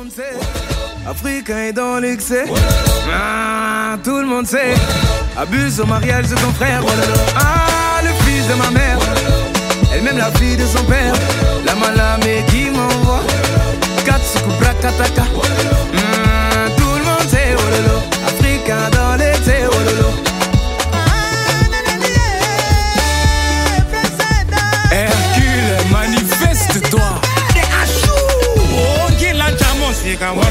monde sait. Africain est dans l'excès. Ah, tout le monde sait. Abuse au mariage de ton frère. Ah, le fils de ma mère. Elle-même la fille de son père. La malamé qui m'envoie. Katsuku brakataka.